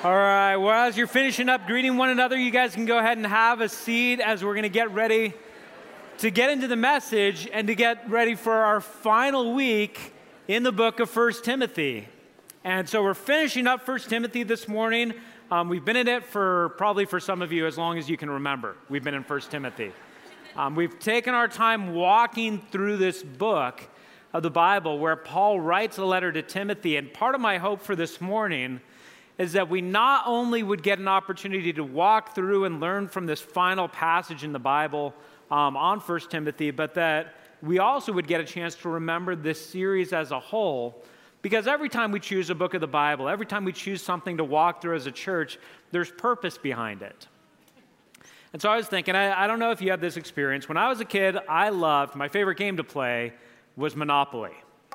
All right, well, as you're finishing up greeting one another, you guys can go ahead and have a seat as we're going to get ready to get into the message and to get ready for our final week in the book of 1 Timothy. And so we're finishing up 1 Timothy this morning. We've been in it probably for some of you as long as you can remember. We've been in 1 Timothy. We've taken our time walking through this book of the Bible where Paul writes a letter to Timothy. And part of my hope for this morning is that we not only would get an opportunity to walk through and learn from this final passage in the Bible on 1 Timothy, but that we also would get a chance to remember this series as a whole. Because every time we choose a book of the Bible, every time we choose something to walk through as a church, there's purpose behind it. And so I was thinking, I don't know if you had this experience. When I was a kid, my favorite game to play was Monopoly.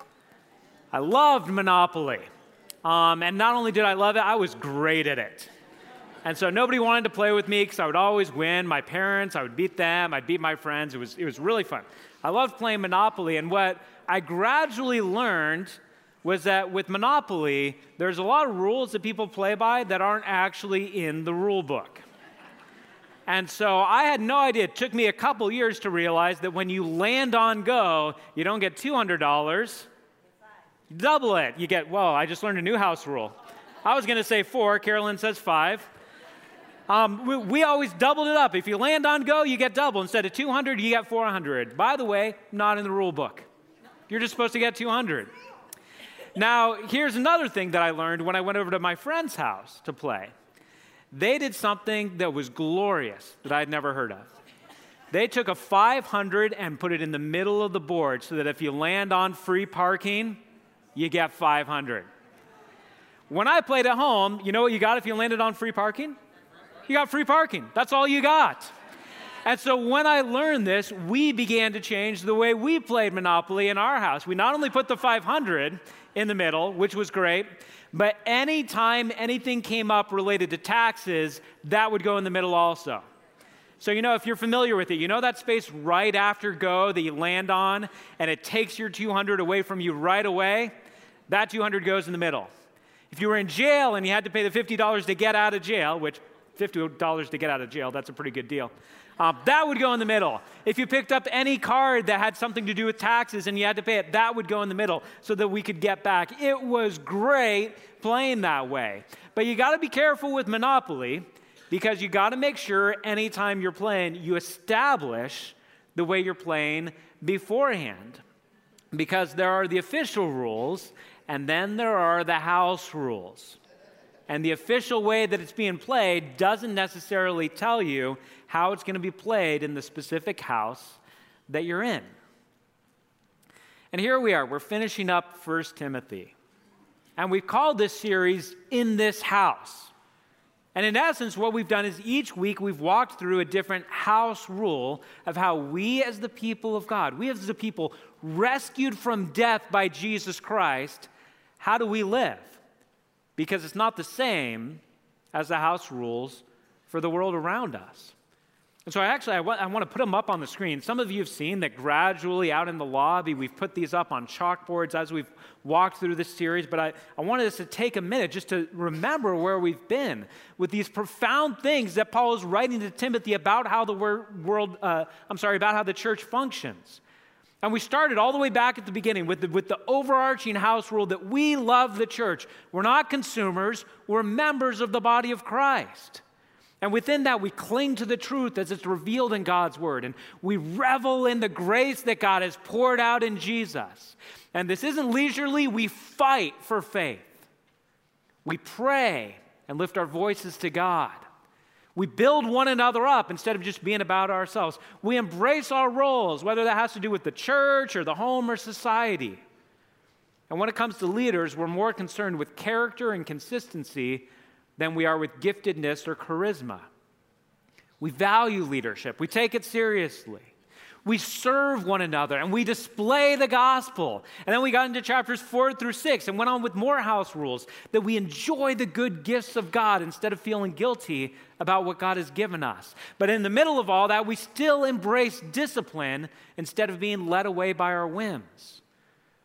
I loved Monopoly. And not only did I love it, I was great at it. And so nobody wanted to play with me because I would always win. My parents, I would beat them, I'd beat my friends. It was really fun. I loved playing Monopoly. And what I gradually learned was that with Monopoly, there's a lot of rules that people play by that aren't actually in the rule book. And so I had no idea. It took me a couple years to realize that when you land on go, you don't get $200. You double it. You get, I just learned a new house rule. I was going to say 4. Carolyn says 5. We always doubled it up. If you land on go, you get double. Instead of 200, you get 400. By the way, not in the rule book. You're just supposed to get 200. Now, here's another thing that I learned when I went over to my friend's house to play. They did something that was glorious that I'd never heard of. They took a 500 and put it in the middle of the board so that if you land on free parking, you get 500. When I played at home, you know what you got if you landed on free parking? You got free parking. That's all you got. And so when I learned this, we began to change the way we played Monopoly in our house. We not only put the 500 in the middle, which was great, but anytime anything came up related to taxes, that would go in the middle also. So, if you're familiar with it, you know that space right after go that you land on and it takes your 200 away from you right away? That 200 goes in the middle. If you were in jail and you had to pay the $50 to get out of jail, which $50 to get out of jail, that's a pretty good deal. That would go in the middle. If you picked up any card that had something to do with taxes and you had to pay it, that would go in the middle so that we could get back. It was great playing that way. But you got to be careful with Monopoly because you got to make sure anytime you're playing, you establish the way you're playing beforehand. Because there are the official rules and then there are the house rules. And the official way that it's being played doesn't necessarily tell you how it's going to be played in the specific house that you're in. And here we are. We're finishing up 1 Timothy. And we've called this series, In This House. And in essence, what we've done is each week we've walked through a different house rule of how we as the people of God, we as the people rescued from death by Jesus Christ, how do we live? Because it's not the same as the house rules for the world around us. And so I want to put them up on the screen. Some of you have seen that gradually out in the lobby, we've put these up on chalkboards as we've walked through this series. But I wanted us to take a minute just to remember where we've been with these profound things that Paul is writing to Timothy about how about how the church functions. And we started all the way back at the beginning with the overarching house rule that we love the church. We're not consumers, we're members of the body of Christ. And within that, we cling to the truth as it's revealed in God's word. And we revel in the grace that God has poured out in Jesus. And this isn't leisurely, we fight for faith. We pray and lift our voices to God. We build one another up instead of just being about ourselves. We embrace our roles, whether that has to do with the church or the home or society. And when it comes to leaders, we're more concerned with character and consistency than we are with giftedness or charisma. We value leadership. We take it seriously. We serve one another and we display the gospel. And then we got into chapters 4 through 6 and went on with more house rules that we enjoy the good gifts of God instead of feeling guilty about what God has given us. But in the middle of all that, we still embrace discipline instead of being led away by our whims.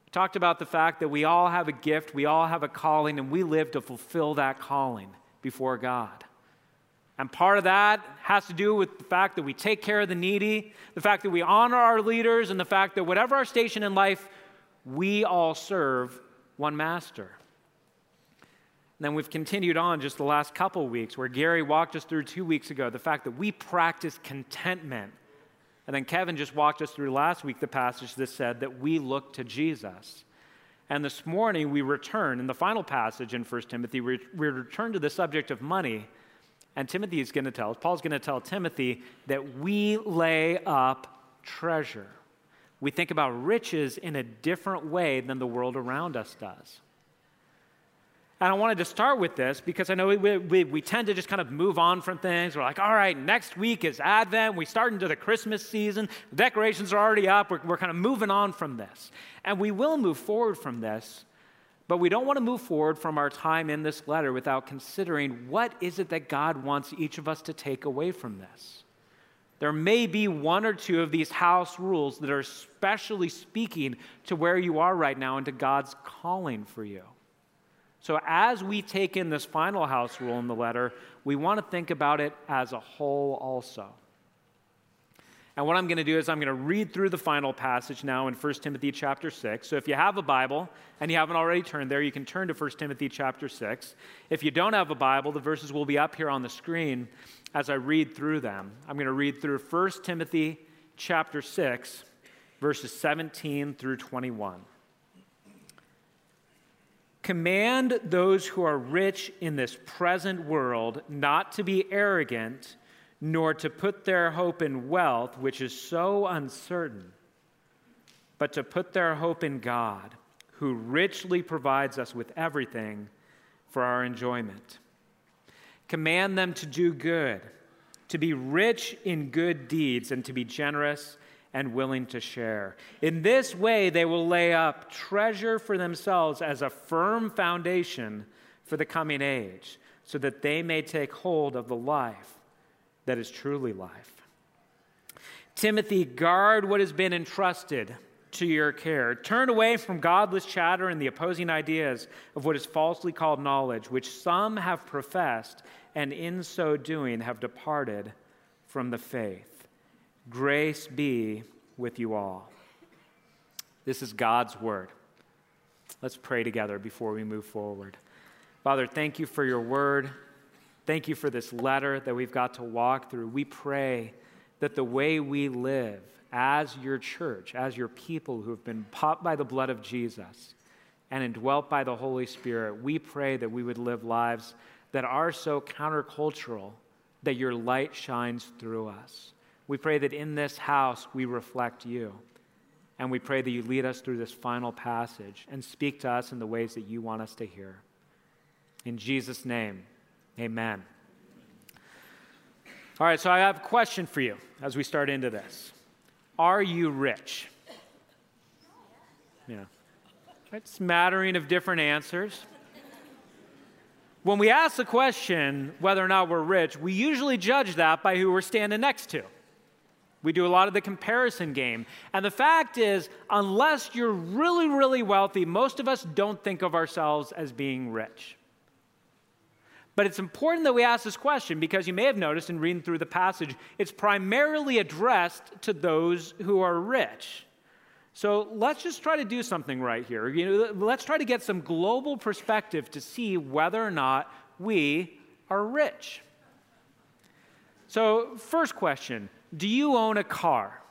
We talked about the fact that we all have a gift, we all have a calling, and we live to fulfill that calling before God. And part of that has to do with the fact that we take care of the needy, the fact that we honor our leaders, and the fact that whatever our station in life, we all serve one master. And then we've continued on just the last couple weeks where Gary walked us through 2 weeks ago, the fact that we practice contentment. And then Kevin just walked us through last week the passage that said that we look to Jesus. And this morning we return, in the final passage in 1 Timothy, we return to the subject of money. And Paul's going to tell Timothy that we lay up treasure. We think about riches in a different way than the world around us does. And I wanted to start with this because I know we tend to just kind of move on from things. We're like, all right, next week is Advent. We start into the Christmas season. The decorations are already up. We're kind of moving on from this. And we will move forward from this. But we don't want to move forward from our time in this letter without considering what is it that God wants each of us to take away from this. There may be one or two of these house rules that are especially speaking to where you are right now and to God's calling for you. So as we take in this final house rule in the letter, we want to think about it as a whole also. And what I'm going to do is I'm going to read through the final passage now in 1 Timothy chapter 6. So if you have a Bible and you haven't already turned there, you can turn to 1 Timothy chapter 6. If you don't have a Bible, the verses will be up here on the screen as I read through them. I'm going to read through 1 Timothy chapter 6, verses 17 through 21. Command those who are rich in this present world not to be arrogant, nor to put their hope in wealth, which is so uncertain, but to put their hope in God, who richly provides us with everything for our enjoyment. Command them to do good, to be rich in good deeds, and to be generous and willing to share. In this way, they will lay up treasure for themselves as a firm foundation for the coming age, so that they may take hold of the life that is truly life. Timothy, guard what has been entrusted to your care. Turn away from godless chatter and the opposing ideas of what is falsely called knowledge, which some have professed, and in so doing have departed from the faith. Grace be with you all. This is God's word. Let's pray together before we move forward. Father, thank you for your word. Thank you for this letter that we've got to walk through. We pray that the way we live as your church, as your people who have been bought by the blood of Jesus and indwelt by the Holy Spirit, we pray that we would live lives that are so countercultural that your light shines through us. We pray that in this house we reflect you. And we pray that you lead us through this final passage and speak to us in the ways that you want us to hear. In Jesus' name, amen. All right, so I have a question for you as we start into this. Are you rich? Yeah. It's a smattering of different answers. When we ask the question whether or not we're rich, we usually judge that by who we're standing next to. We do a lot of the comparison game. And the fact is, unless you're really, really wealthy, most of us don't think of ourselves as being rich. But it's important that we ask this question because you may have noticed in reading through the passage, it's primarily addressed to those who are rich. So let's just try to do something right here. Let's try to get some global perspective to see whether or not we are rich. So first question, do you own a car?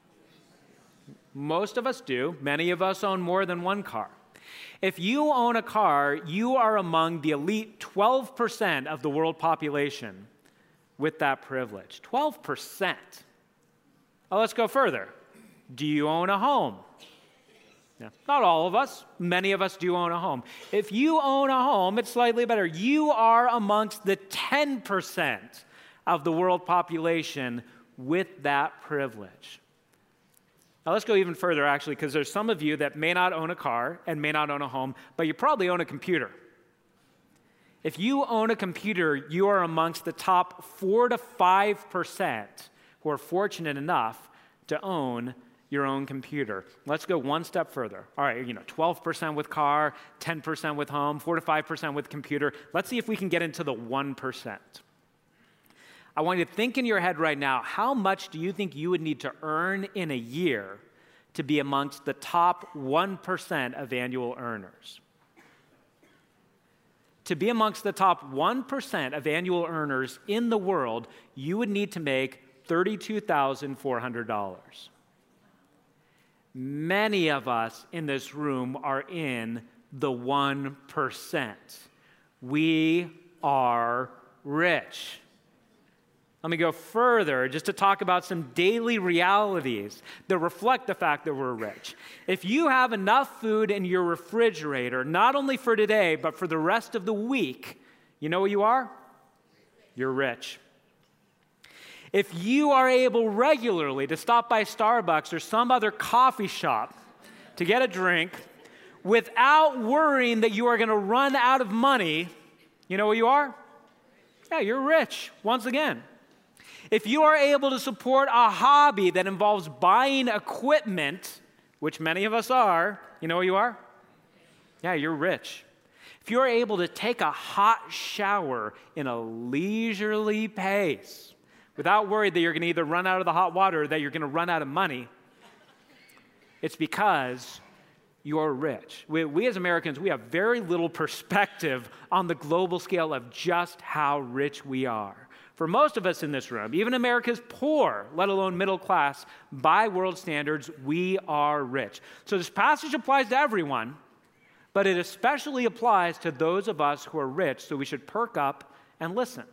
Most of us do. Many of us own more than one car. If you own a car, you are among the elite 12% of the world population with that privilege. 12%. Well, let's go further. Do you own a home? Yeah. Not all of us. Many of us do own a home. If you own a home, it's slightly better. You are amongst the 10% of the world population with that privilege. Now let's go even further, actually, because there's some of you that may not own a car and may not own a home, but you probably own a computer. If you own a computer, you are amongst the top 4 to 5% who are fortunate enough to own your own computer. Let's go one step further. All right, 12% with car, 10% with home, 4 to 5% with computer. Let's see if we can get into the 1%. I want you to think in your head right now, how much do you think you would need to earn in a year to be amongst the top 1% of annual earners? To be amongst the top 1% of annual earners in the world, you would need to make $32,400. Many of us in this room are in the 1%. We are rich. Let me go further just to talk about some daily realities that reflect the fact that we're rich. If you have enough food in your refrigerator, not only for today, but for the rest of the week, you know what you are? You're rich. If you are able regularly to stop by Starbucks or some other coffee shop to get a drink without worrying that you are going to run out of money, you know what you are? Yeah, you're rich, once again. If you are able to support a hobby that involves buying equipment, which many of us are, you know what you are? Yeah, you're rich. If you are able to take a hot shower in a leisurely pace without worried that you're going to either run out of the hot water or that you're going to run out of money, it's because you're rich. We as Americans, we have very little perspective on the global scale of just how rich we are. For most of us in this room, even America's poor, let alone middle class, by world standards, we are rich. So this passage applies to everyone, but it especially applies to those of us who are rich, so we should perk up and listen.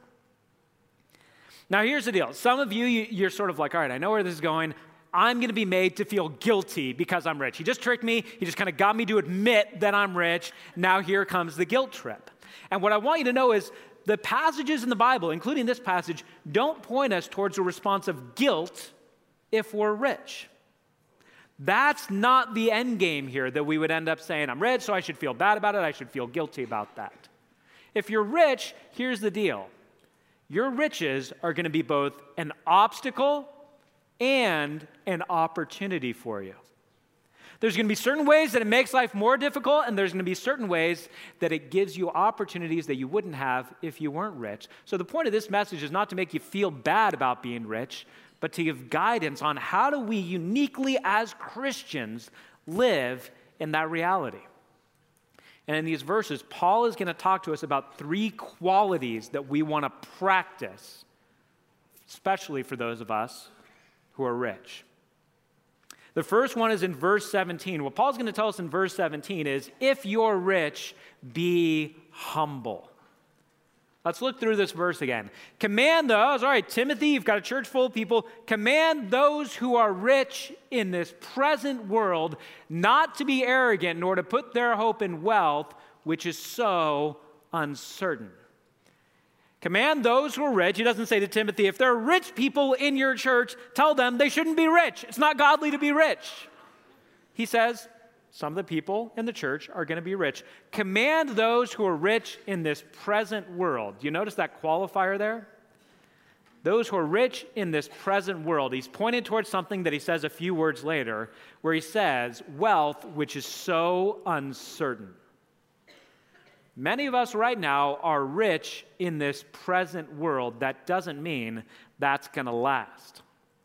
Now, here's the deal. Some of you're sort of like, all right, I know where this is going. I'm going to be made to feel guilty because I'm rich. He just tricked me. He just kind of got me to admit that I'm rich. Now here comes the guilt trip. And what I want you to know is the passages in the Bible, including this passage, don't point us towards a response of guilt if we're rich. That's not the end game here, that we would end up saying, I'm rich, so I should feel bad about it. I should feel guilty about that. If you're rich, here's the deal. Your riches are going to be both an obstacle and an opportunity for you. There's going to be certain ways that it makes life more difficult, and there's going to be certain ways that it gives you opportunities that you wouldn't have if you weren't rich. So the point of this message is not to make you feel bad about being rich, but to give guidance on how do we uniquely as Christians live in that reality. And in these verses, Paul is going to talk to us about 3 qualities that we want to practice, especially for those of us who are rich. The first one is in verse 17. What Paul's going to tell us in verse 17 is, if you're rich, be humble. Let's look through this verse again. Command those, all right, Timothy, you've got a church full of people. Command those who are rich in this present world not to be arrogant, nor to put their hope in wealth, which is so uncertain. Command those who are rich. He doesn't say to Timothy, if there are rich people in your church, tell them they shouldn't be rich. It's not godly to be rich. He says, some of the people in the church are going to be rich. Command those who are rich in this present world. Do you notice that qualifier there? Those who are rich in this present world. He's pointing towards something that he says a few words later, where he says, wealth, which is so uncertain. Many of us right now are rich in this present world. That doesn't mean that's going to last.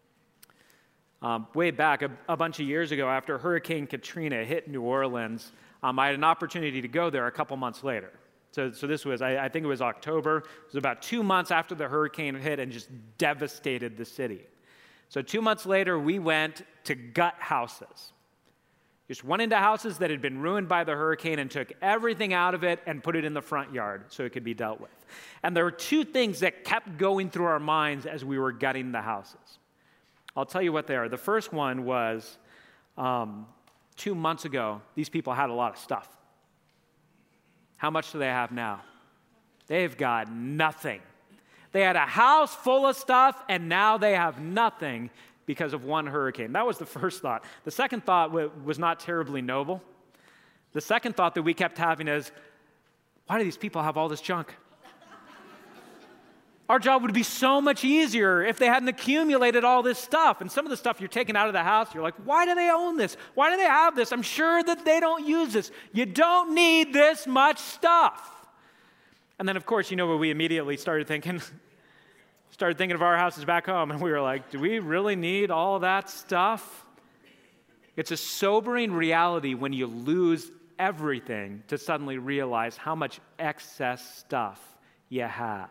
Way back, a bunch of years ago, after Hurricane Katrina hit New Orleans, I had an opportunity to go there a couple months later. So this was, I think it was October. It was about 2 months after the hurricane hit and just devastated the city. So 2 months later, we went to gut houses. Just went into houses that had been ruined by the hurricane and took everything out of it and put it in the front yard so it could be dealt with. And there were 2 things that kept going through our minds as we were gutting the houses. I'll tell you what they are. The first one was 2 months ago, these people had a lot of stuff. How much do they have now? They've got nothing. They had a house full of stuff, and now they have nothing because of one hurricane. That was the first thought. The second thought was not terribly noble. The second thought that we kept having is, why do these people have all this junk? Our job would be so much easier if they hadn't accumulated all this stuff. And some of the stuff you're taking out of the house, you're like, why do they own this? Why do they have this? I'm sure that they don't use this. You don't need this much stuff. And then, of course, you know what we immediately started thinking? Started thinking of our houses back home, and we were like, do we really need all that stuff? It's a sobering reality when you lose everything to suddenly realize how much excess stuff you have.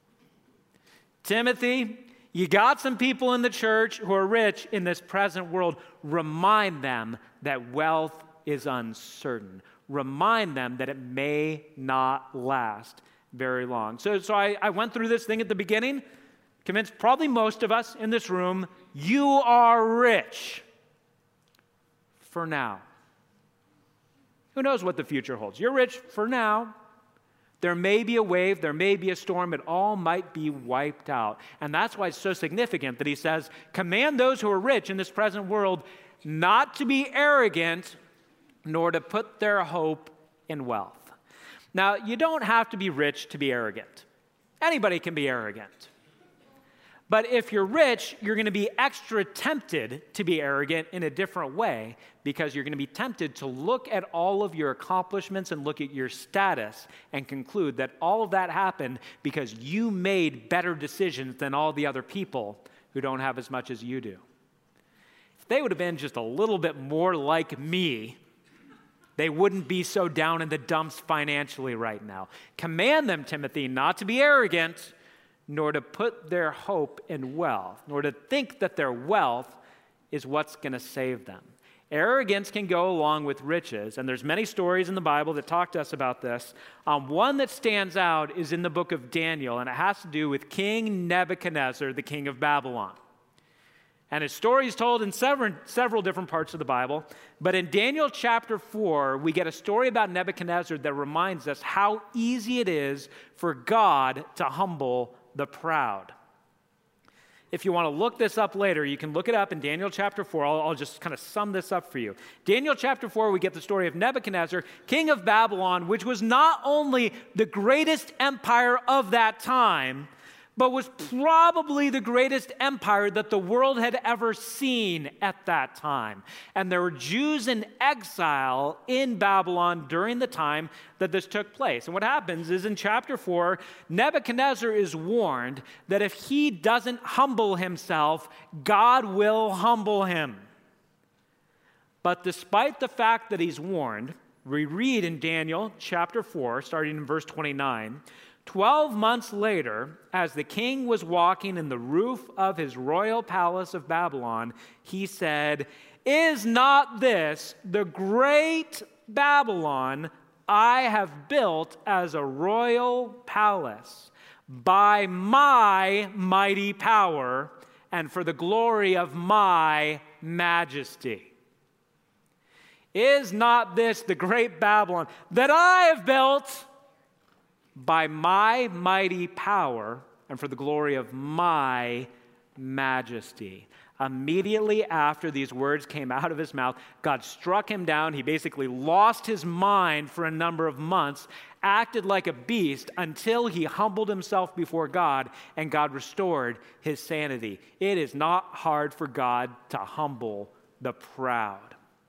Timothy, you got some people in the church who are rich in this present world. Remind them that wealth is uncertain. Remind them that it may not last very long. So I went through this thing at the beginning, convinced probably most of us in this room, you are rich for now. Who knows what the future holds? You're rich for now. There may be a wave, there may be a storm, it all might be wiped out. And that's why it's so significant that he says, command those who are rich in this present world not to be arrogant, nor to put their hope in wealth. Now, you don't have to be rich to be arrogant. Anybody can be arrogant. But if you're rich, you're going to be extra tempted to be arrogant in a different way because you're going to be tempted to look at all of your accomplishments and look at your status and conclude that all of that happened because you made better decisions than all the other people who don't have as much as you do. If they would have been just a little bit more like me, they wouldn't be so down in the dumps financially right now. Command them, Timothy, not to be arrogant, nor to put their hope in wealth, nor to think that their wealth is what's going to save them. Arrogance can go along with riches, and there's many stories in the Bible that talk to us about this. One that stands out is in the book of Daniel, and it has to do with King Nebuchadnezzar, the king of Babylon. And his story is told in several different parts of the Bible, but in Daniel chapter 4, we get a story about Nebuchadnezzar that reminds us how easy it is for God to humble the proud. If you want to look this up later, you can look it up in Daniel chapter 4. I'll just kind of sum this up for you. Daniel chapter 4, we get the story of Nebuchadnezzar, king of Babylon, which was not only the greatest empire of that time, but was probably the greatest empire that the world had ever seen at that time. And there were Jews in exile in Babylon during the time that this took place. And what happens is in chapter 4, Nebuchadnezzar is warned that if he doesn't humble himself, God will humble him. But despite the fact that he's warned, we read in Daniel chapter 4, starting in verse 29, 12 months later, as the king was walking in the roof of his royal palace of Babylon, he said, "Is not this the great Babylon I have built as a royal palace by my mighty power and for the glory of my majesty? Is not this the great Babylon that I have built by my mighty power and for the glory of my majesty?" Immediately after these words came out of his mouth, God struck him down. He basically lost his mind for a number of months, acted like a beast until he humbled himself before God, and God restored his sanity. It is not hard for God to humble the proud.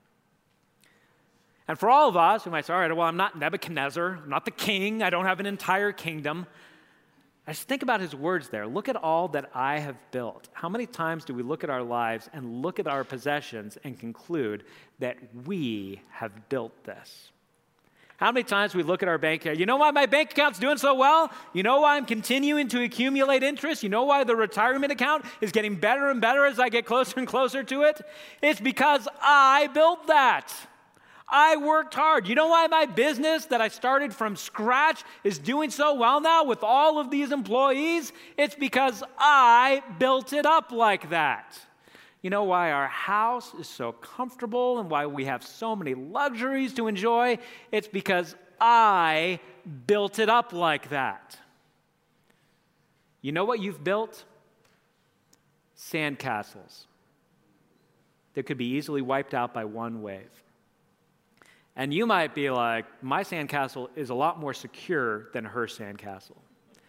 And for all of us who might say, all right, well, I'm not Nebuchadnezzar, I'm not the king, I don't have an entire kingdom. I just think about his words there. Look at all that I have built. How many times do we look at our lives and look at our possessions and conclude that we have built this? How many times we look at our bank account, you know why my bank account's doing so well? You know why I'm continuing to accumulate interest? You know why the retirement account is getting better and better as I get closer and closer to it? It's because I built that. I worked hard. You know why my business that I started from scratch is doing so well now with all of these employees? It's because I built it up like that. You know why our house is so comfortable and why we have so many luxuries to enjoy? It's because I built it up like that. You know what you've built? Sandcastles that could be easily wiped out by one wave. And you might be like, my sandcastle is a lot more secure than her sandcastle.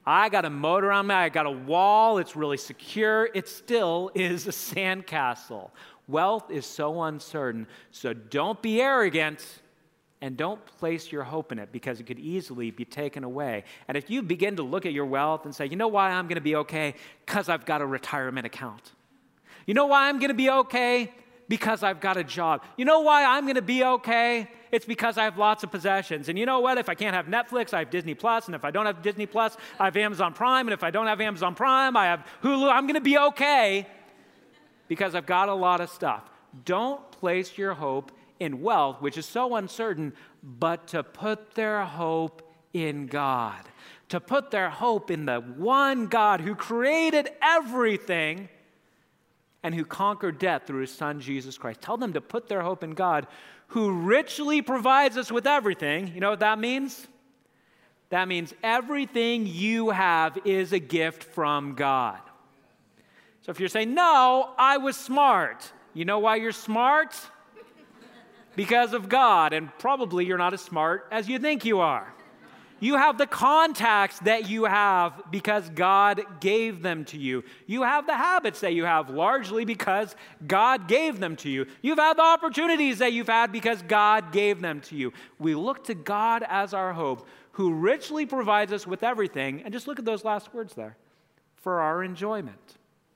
I got a moat around me. I got a wall. It's really secure. It still is a sandcastle. Wealth is so uncertain. So don't be arrogant and don't place your hope in it because it could easily be taken away. And if you begin to look at your wealth and say, you know why I'm going to be okay? Because I've got a retirement account. You know why I'm going to be okay? Because I've got a job. You know why I'm going to be okay? It's because I have lots of possessions. And you know what? If I can't have Netflix, I have Disney Plus. And if I don't have Disney Plus, I have Amazon Prime. And if I don't have Amazon Prime, I have Hulu. I'm going to be okay because I've got a lot of stuff. Don't place your hope in wealth, which is so uncertain, but to put their hope in God. To put their hope in the one God who created everything and who conquered death through his son, Jesus Christ. Tell them to put their hope in God, who richly provides us with everything. You know what that means? That means everything you have is a gift from God. So if you're saying, no, I was smart. You know why you're smart? Because of God, and probably you're not as smart as you think you are. You have the contacts that you have because God gave them to you. You have the habits that you have largely because God gave them to you. You've had the opportunities that you've had because God gave them to you. We look to God as our hope, who richly provides us with everything, and just look at those last words there, for our enjoyment.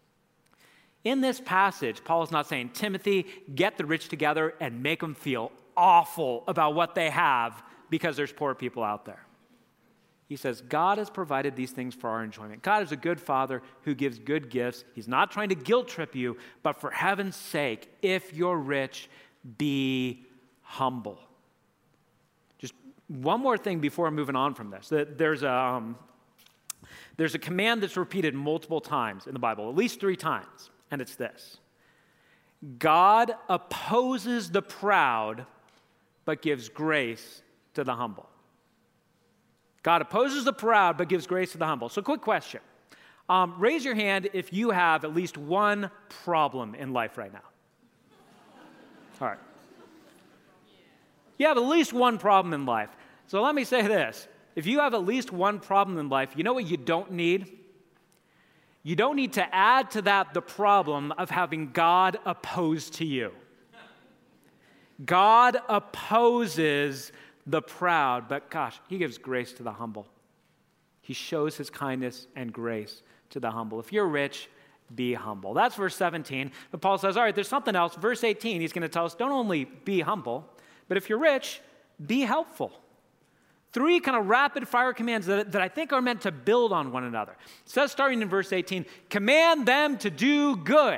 In this passage, Paul is not saying, Timothy, get the rich together and make them feel awful about what they have because there's poor people out there. He says, God has provided these things for our enjoyment. God is a good father who gives good gifts. He's not trying to guilt trip you, but for heaven's sake, if you're rich, be humble. Just one more thing before moving on from this. There's a command that's repeated multiple times in the Bible, at least 3 times, and it's this. God opposes the proud, but gives grace to the humble. God opposes the proud, but gives grace to the humble. So quick question. Raise your hand if you have at least one problem in life right now. All right. You have at least one problem in life. So let me say this. If you have at least one problem in life, you know what you don't need? You don't need to add to that the problem of having God opposed to you. God opposes the proud, but gosh, he gives grace to the humble. He shows his kindness and grace to the humble. If you're rich, be humble. That's verse 17. But Paul says, all right, there's something else. Verse 18, he's going to tell us, don't only be humble, but if you're rich, be helpful. 3 kind of rapid fire commands that I think are meant to build on one another. It says, starting in verse 18, command them to do good.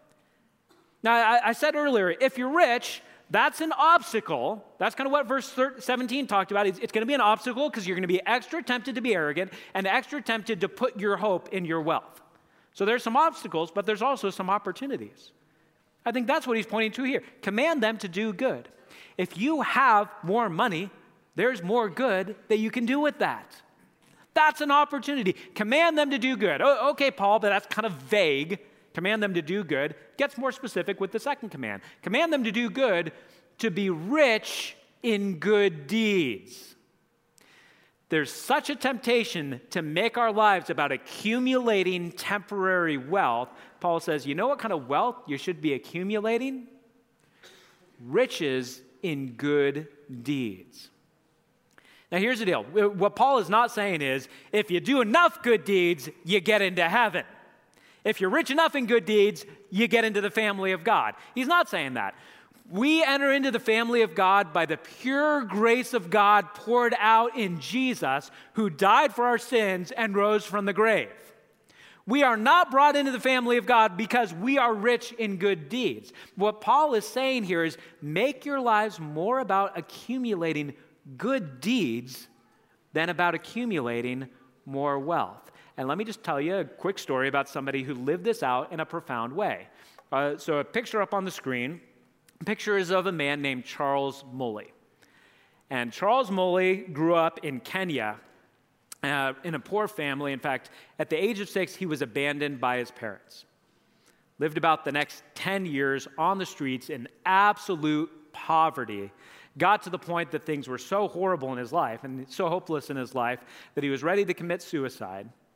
Now, I said earlier, if you're rich, that's an obstacle. That's kind of what verse 17 talked about. It's going to be an obstacle because you're going to be extra tempted to be arrogant and extra tempted to put your hope in your wealth. So there's some obstacles, but there's also some opportunities. I think that's what he's pointing to here. Command them to do good. If you have more money, there's more good that you can do with that. That's an opportunity. Command them to do good. Oh, okay, Paul, but that's kind of vague. Command them to do good. Gets more specific with the second command. Command them to do good, to be rich in good deeds. There's such a temptation to make our lives about accumulating temporary wealth. Paul says, you know what kind of wealth you should be accumulating? Riches in good deeds. Now here's the deal. What Paul is not saying is, if you do enough good deeds, you get into heaven. If you're rich enough in good deeds, you get into the family of God. He's not saying that. We enter into the family of God by the pure grace of God poured out in Jesus, who died for our sins and rose from the grave. We are not brought into the family of God because we are rich in good deeds. What Paul is saying here is make your lives more about accumulating good deeds than about accumulating more wealth. And let me just tell you a quick story about somebody who lived this out in a profound way. So a picture up on the screen. A picture is of a man named Charles Mulley. And Charles Mulley grew up in Kenya in a poor family. In fact, at the age of 6, he was abandoned by his parents. Lived about the next 10 years on the streets in absolute poverty. Got to the point that things were so horrible in his life and so hopeless in his life that he was ready to commit suicide.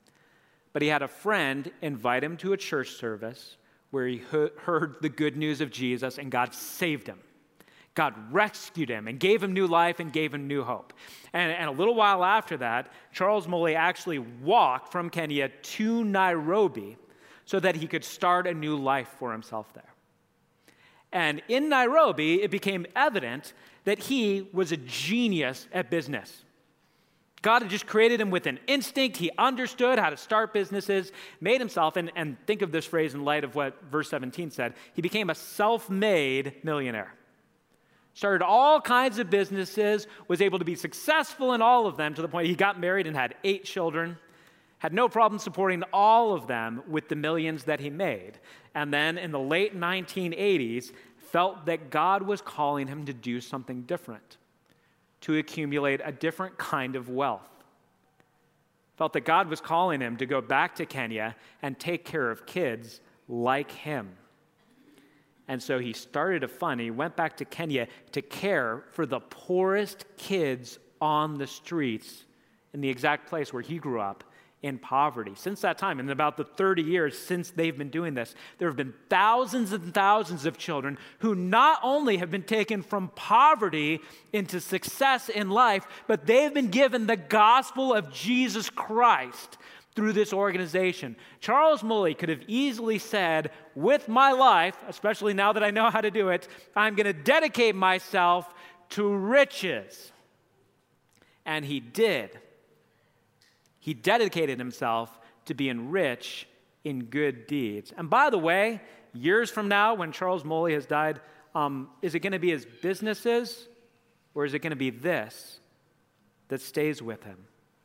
but he had a friend invite him to a church service where he heard the good news of Jesus, and God saved him. God rescued him and gave him new life and gave him new hope. And a little while after that, Charles Molley actually walked from Kenya to Nairobi so that he could start a new life for himself there. And in Nairobi, it became evident that he was a genius at business. God had just created him with an instinct. He understood how to start businesses, made himself, and think of this phrase in light of what verse 17 said, he became a self-made millionaire. Started all kinds of businesses, was able to be successful in all of them to the point he got married and had 8 children, had no problem supporting all of them with the millions that he made. And then in the late 1980s, felt that God was calling him to do something different, to accumulate a different kind of wealth. Felt that God was calling him to go back to Kenya and take care of kids like him. And so he started a fund. He went back to Kenya to care for the poorest kids on the streets in the exact place where he grew up in poverty. Since that time, in about the 30 years since they've been doing this, there have been thousands and thousands of children who not only have been taken from poverty into success in life, but they've been given the gospel of Jesus Christ through this organization. Charles Molley could have easily said, with my life, especially now that I know how to do it, I'm going to dedicate myself to riches. And he did. He dedicated himself to being rich in good deeds. And by the way, years from now, when Charles Molley has died, is it going to be his businesses, or is it going to be this that stays with him?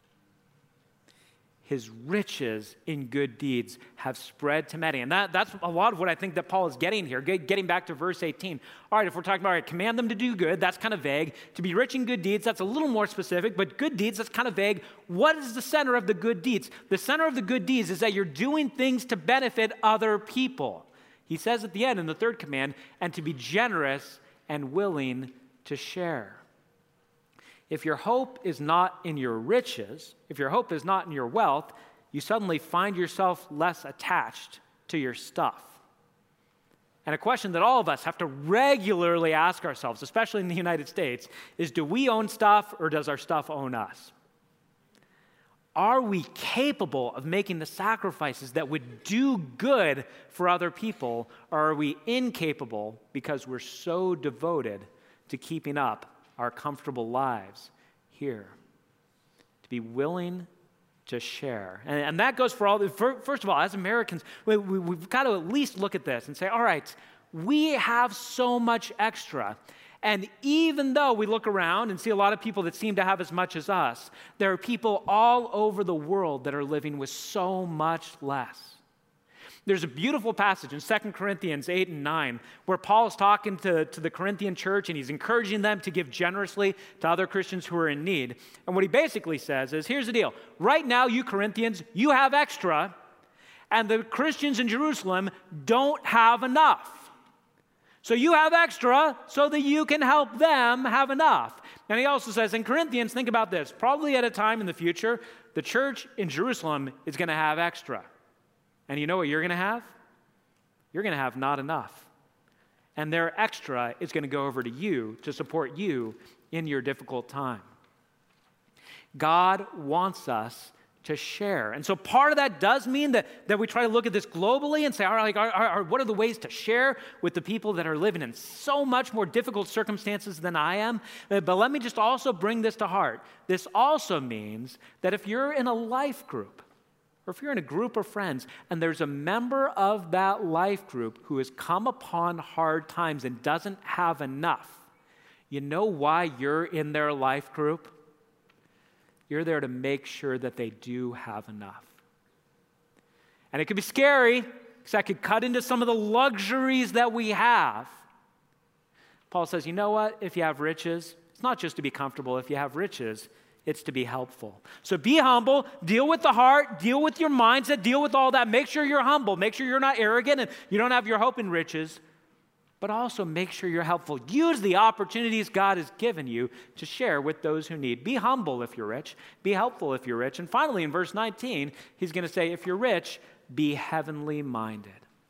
His riches in good deeds have spread to many. And that's a lot of what I think that Paul is getting here, getting back to verse 18. All right, if we're talking about, all right, command them to do good, that's kind of vague. To be rich in good deeds, that's a little more specific, but good deeds, that's kind of vague. What is the center of the good deeds? The center of the good deeds is that you're doing things to benefit other people. He says at the end in the third command, and to be generous and willing to share. If your hope is not in your riches, if your hope is not in your wealth, you suddenly find yourself less attached to your stuff. And a question that all of us have to regularly ask ourselves, especially in the United States, is do we own stuff or does our stuff own us? Are we capable of making the sacrifices that would do good for other people, or are we incapable because we're so devoted to keeping up our comfortable lives here? To be willing to share. And that goes for all, first of all, as Americans, we've got to at least look at this and say, all right, we have so much extra. And even though we look around and see a lot of people that seem to have as much as us, there are people all over the world that are living with so much less. There's a beautiful passage in 2 Corinthians 8 and 9 where Paul is talking to the Corinthian church, and he's encouraging them to give generously to other Christians who are in need. And what he basically says is, here's the deal. Right now, you Corinthians, you have extra, and the Christians in Jerusalem don't have enough. So you have extra so that you can help them have enough. And he also says, in Corinthians, think about this. Probably at a time in the future, the church in Jerusalem is going to have extra. And you know what you're going to have? You're going to have not enough. And their extra is going to go over to you to support you in your difficult time. God wants us to share. And so part of that does mean that we try to look at this globally and say, all right, what are the ways to share with the people that are living in so much more difficult circumstances than I am? But let me just also bring this to heart. This also means that if you're in a life group, or if you're in a group of friends and there's a member of that life group who has come upon hard times and doesn't have enough, you know why you're in their life group? You're there to make sure that they do have enough. And it could be scary because that could cut into some of the luxuries that we have. Paul says, you know what? If you have riches, it's not just to be comfortable. If you have riches, it's to be helpful. So be humble, deal with the heart, deal with your mindset, deal with all that. Make sure you're humble. Make sure you're not arrogant and you don't have your hope in riches. but also make sure you're helpful. Use the opportunities God has given you to share with those who need. Be humble if you're rich. Be helpful if you're rich. And finally, in verse 19, he's going to say, if you're rich, be heavenly minded.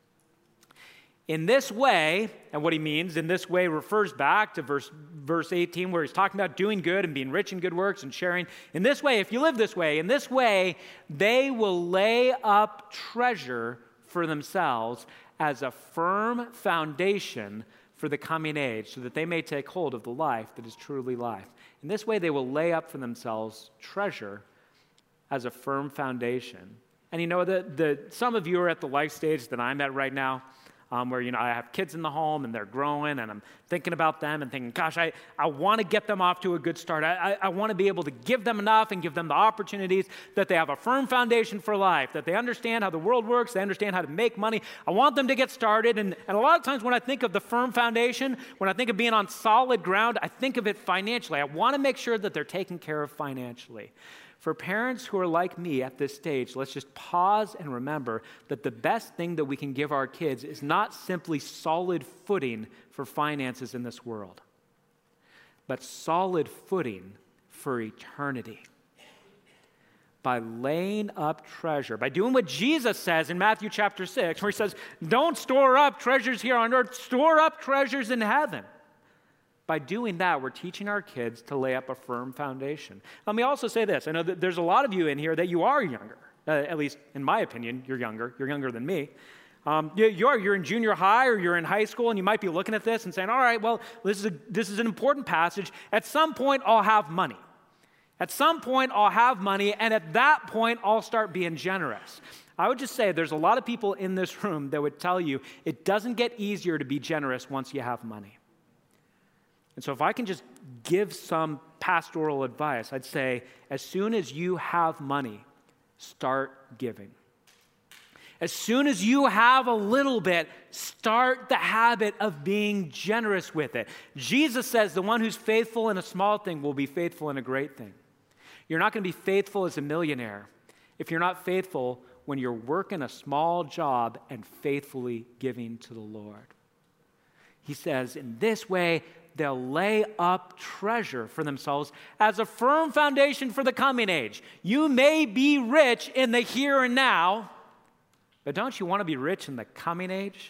In this way, and what he means, in this way refers back to verse 18 where he's talking about doing good and being rich in good works and sharing. In this way, if you live this way, in this way, they will lay up treasure for themselves as a firm foundation for the coming age, so that they may take hold of the life that is truly life. In this way, they will lay up for themselves treasure as a firm foundation. And you know, some of you are at the life stage that I'm at right now, where, I have kids in the home and they're growing and I'm thinking about them and thinking, gosh, I want to get them off to a good start. I want to be able to give them enough and give them the opportunities that they have a firm foundation for life, that they understand how the world works, they understand how to make money. I want them to get started. And a lot of times when I think of the firm foundation, when I think of being on solid ground, I think of it financially. I want to make sure that they're taken care of financially. For parents who are like me at this stage, let's just pause and remember that the best thing that we can give our kids is not simply solid footing for finances in this world, but solid footing for eternity. By laying up treasure, by doing what Jesus says in Matthew chapter 6, where he says, don't store up treasures here on earth, store up treasures in heaven. By doing that, we're teaching our kids to lay up a firm foundation. Let me also say this. I know that there's a lot of you in here that you are younger. At least, in my opinion, you're younger. You're younger than me. You're in junior high or you're in high school, and you might be looking at this and saying, all right, well, this is an important passage. At some point, I'll have money. At some point, I'll have money, and at that point, I'll start being generous. I would just say there's a lot of people in this room that would tell you it doesn't get easier to be generous once you have money. And so if I can just give some pastoral advice, I'd say as soon as you have money, start giving. As soon as you have a little bit, start the habit of being generous with it. Jesus says the one who's faithful in a small thing will be faithful in a great thing. You're not going to be faithful as a millionaire if you're not faithful when you're working a small job and faithfully giving to the Lord. He says, in this way, they'll lay up treasure for themselves as a firm foundation for the coming age. You may be rich in the here and now, but don't you want to be rich in the coming age?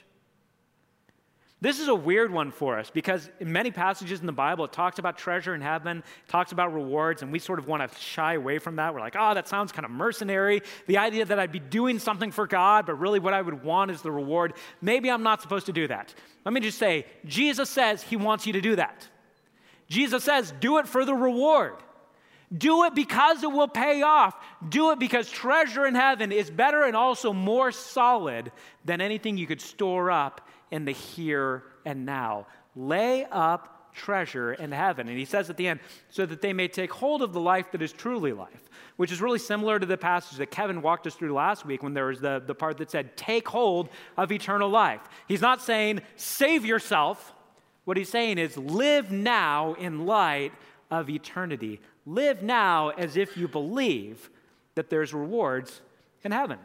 This is a weird one for us because in many passages in the Bible, it talks about treasure in heaven, it talks about rewards, and we sort of want to shy away from that. We're like, oh, that sounds kind of mercenary. The idea that I'd be doing something for God, but really what I would want is the reward. Maybe I'm not supposed to do that. Let me just say, Jesus says he wants you to do that. Jesus says, do it for the reward. Do it because it will pay off. Do it because treasure in heaven is better and also more solid than anything you could store up in the here and now. Lay up treasure in heaven. And he says at the end, so that they may take hold of the life that is truly life, which is really similar to the passage that Kevin walked us through last week when there was the part that said, take hold of eternal life. He's not saying, save yourself. What he's saying is, live now in light of eternity. Live now as if you believe that there's rewards in heaven.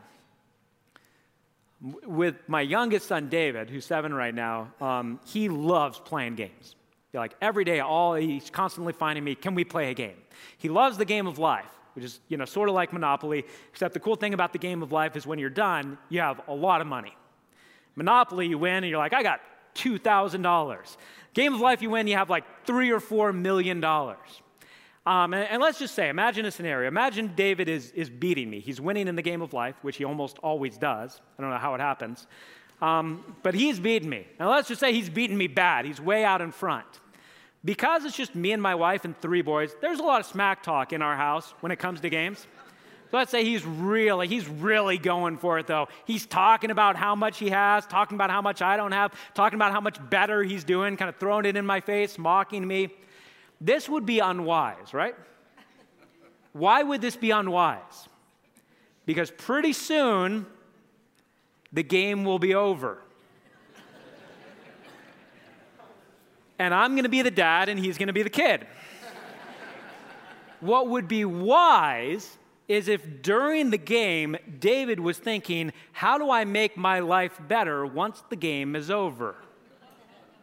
With my youngest son, David, who's 7 right now, he loves playing games. Like every day, he's constantly finding me, can we play a game? He loves the game of life, which is, sort of like Monopoly, except the cool thing about the game of life is when you're done, you have a lot of money. Monopoly, you win, and you're like, I got $2,000. Game of life, you win, you have like $3 or $4 million. And let's just say, imagine a scenario. Imagine David is beating me. He's winning in the game of life, which he almost always does. I don't know how it happens. But he's beating me. Now let's just say he's beating me bad. He's way out in front. Because it's just me and my wife and 3 boys, there's a lot of smack talk in our house when it comes to games. So let's say he's really going for it, though. He's talking about how much he has, talking about how much I don't have, talking about how much better he's doing, kind of throwing it in my face, mocking me. This would be unwise, right? Why would this be unwise? Because pretty soon, the game will be over. And I'm going to be the dad, and he's going to be the kid. What would be wise is if during the game, David was thinking, how do I make my life better once the game is over?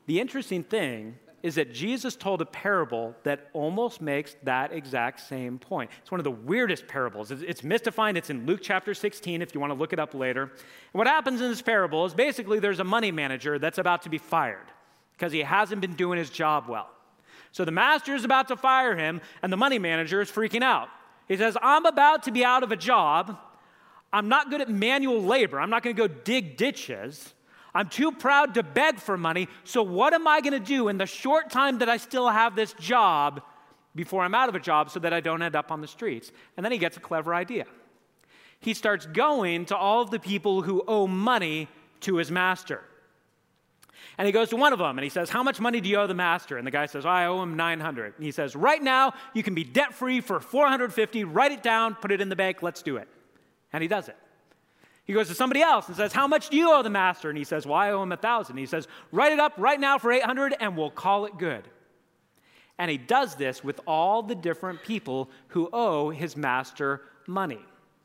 The interesting thing is that Jesus told a parable that almost makes that exact same point. It's one of the weirdest parables. It's mystifying. It's in Luke chapter 16 if you want to look it up later. And what happens in this parable is basically there's a money manager that's about to be fired because he hasn't been doing his job well. So the master is about to fire him, and the money manager is freaking out. He says, I'm about to be out of a job. I'm not good at manual labor. I'm not going to go dig ditches. I'm too proud to beg for money. So what am I going to do in the short time that I still have this job before I'm out of a job so that I don't end up on the streets? And then he gets a clever idea. He starts going to all of the people who owe money to his master. And he goes to one of them and he says, how much money do you owe the master? And the guy says, I owe him 900. And he says, right now you can be debt-free for 450. Write it down, put it in the bank, let's do it. And he does it. He goes to somebody else and says, how much do you owe the master? And he says, well, I owe him 1,000. He says, write it up right now for 800 and we'll call it good. And he does this with all the different people who owe his master money.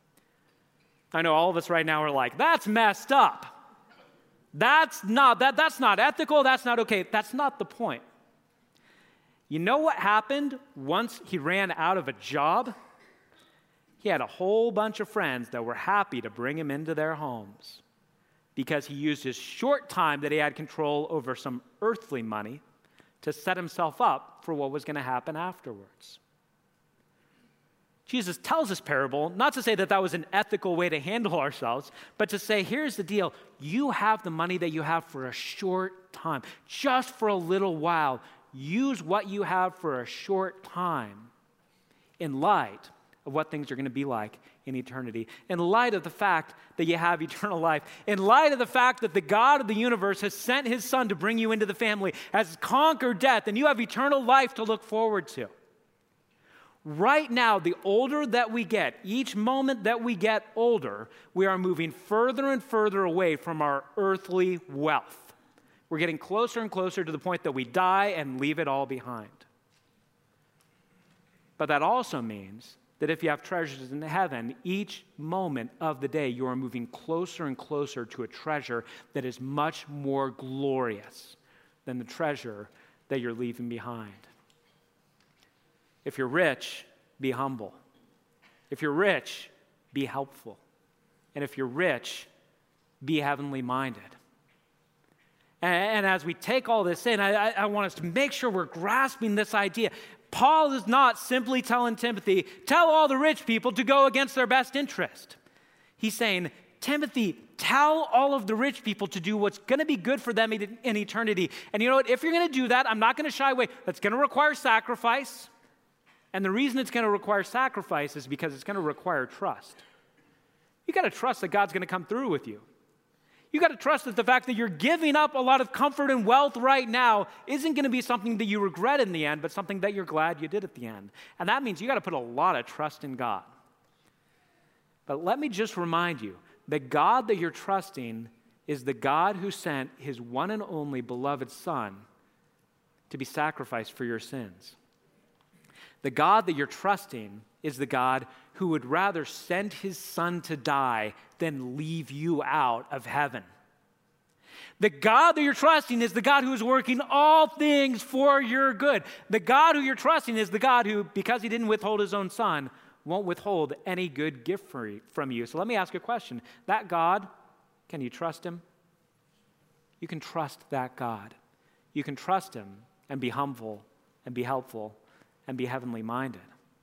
I know all of us right now are like, that's messed up. That's not ethical. That's not okay. That's not the point. You know what happened once he ran out of a job? He had a whole bunch of friends that were happy to bring him into their homes because he used his short time that he had control over some earthly money to set himself up for what was going to happen afterwards. Jesus tells this parable not to say that that was an ethical way to handle ourselves, but to say, here's the deal. You have the money that you have for a short time, just for a little while. Use what you have for a short time in light of what things are going to be like in eternity, in light of the fact that you have eternal life, in light of the fact that the God of the universe has sent his son to bring you into the family, has conquered death, and you have eternal life to look forward to. Right now, the older that we get, each moment that we get older, we are moving further and further away from our earthly wealth. We're getting closer and closer to the point that we die and leave it all behind. But that also means that if you have treasures in heaven, each moment of the day, you are moving closer and closer to a treasure that is much more glorious than the treasure that you're leaving behind. If you're rich, be humble. If you're rich, be helpful. And if you're rich, be heavenly minded. And as we take all this in, I want us to make sure we're grasping this idea. Paul is not simply telling Timothy, tell all the rich people to go against their best interest. He's saying, Timothy, tell all of the rich people to do what's going to be good for them in eternity. And you know what? If you're going to do that, I'm not going to shy away. That's going to require sacrifice. And the reason it's going to require sacrifice is because it's going to require trust. You got to trust that God's going to come through with you. You got to trust that the fact that you're giving up a lot of comfort and wealth right now isn't going to be something that you regret in the end, but something that you're glad you did at the end. And that means you got to put a lot of trust in God. But let me just remind you, the God that you're trusting is the God who sent his one and only beloved Son to be sacrificed for your sins. The God that you're trusting is the God who would rather send his son to die than leave you out of heaven. The God that you're trusting is the God who is working all things for your good. The God who you're trusting is the God who, because he didn't withhold his own son, won't withhold any good gift from you. So let me ask you a question. That God, can you trust him? You can trust that God. You can trust him and be humble and be helpful and be heavenly minded.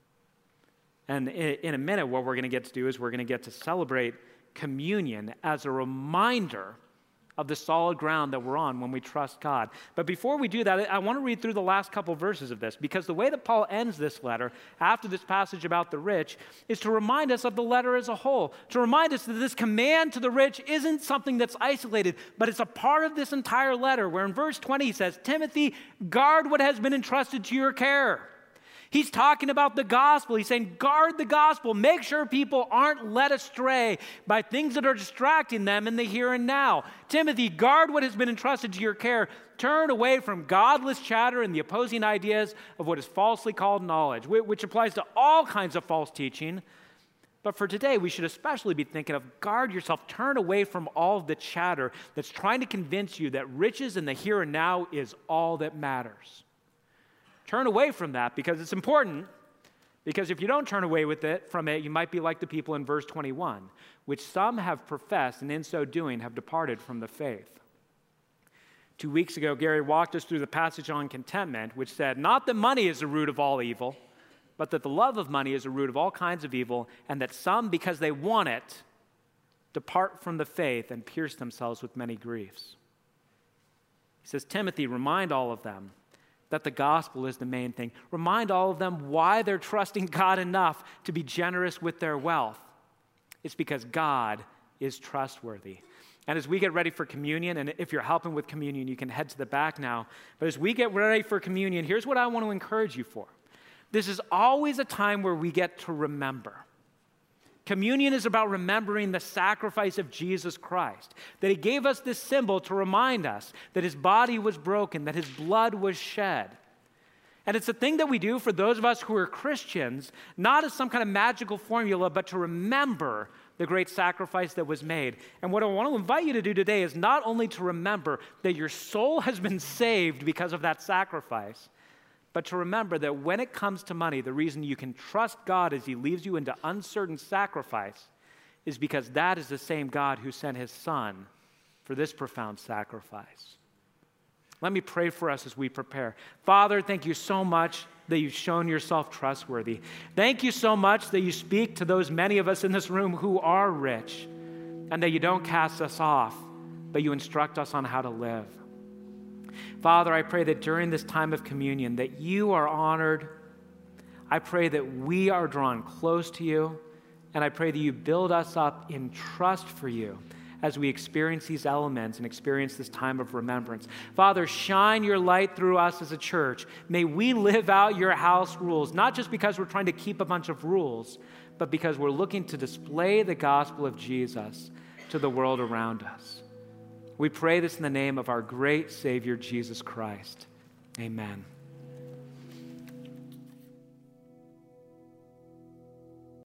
And in a minute, what we're going to get to do is we're going to get to celebrate communion as a reminder of the solid ground that we're on when we trust God. But before we do that, I want to read through the last couple verses of this, because the way that Paul ends this letter, after this passage about the rich, is to remind us of the letter as a whole, to remind us that this command to the rich isn't something that's isolated, but it's a part of this entire letter, where in verse 20 he says, Timothy, guard what has been entrusted to your care. He's talking about the gospel. He's saying, guard the gospel. Make sure people aren't led astray by things that are distracting them in the here and now. Timothy, guard what has been entrusted to your care. Turn away from godless chatter and the opposing ideas of what is falsely called knowledge, which applies to all kinds of false teaching. But for today, we should especially be thinking of guard yourself, turn away from all of the chatter that's trying to convince you that riches in the here and now is all that matters. Turn away from that because it's important, because if you don't turn away from it, you might be like the people in verse 21, which some have professed and in so doing have departed from the faith. 2 weeks ago, Gary walked us through the passage on contentment, which said, not that money is the root of all evil, but that the love of money is the root of all kinds of evil, and that some, because they want it, depart from the faith and pierce themselves with many griefs. He says, Timothy, remind all of them that the gospel is the main thing. Remind all of them why they're trusting God enough to be generous with their wealth. It's because God is trustworthy. And as we get ready for communion, and if you're helping with communion, you can head to the back now. But as we get ready for communion, here's what I want to encourage you for. This is always a time where we get to remember. Communion is about remembering the sacrifice of Jesus Christ, that he gave us this symbol to remind us that his body was broken, that his blood was shed. And it's a thing that we do for those of us who are Christians, not as some kind of magical formula, but to remember the great sacrifice that was made. And what I want to invite you to do today is not only to remember that your soul has been saved because of that sacrifice, but to remember that when it comes to money, the reason you can trust God as he leads you into uncertain sacrifice is because that is the same God who sent his son for this profound sacrifice. Let me pray for us as we prepare. Father, thank you so much that you've shown yourself trustworthy. Thank you so much that you speak to those many of us in this room who are rich, and that you don't cast us off, but you instruct us on how to live. Father, I pray that during this time of communion that you are honored. I pray that we are drawn close to you, and I pray that you build us up in trust for you as we experience these elements and experience this time of remembrance. Father, shine your light through us as a church. May we live out your house rules, not just because we're trying to keep a bunch of rules, but because we're looking to display the gospel of Jesus to the world around us. We pray this in the name of our great Savior, Jesus Christ. Amen.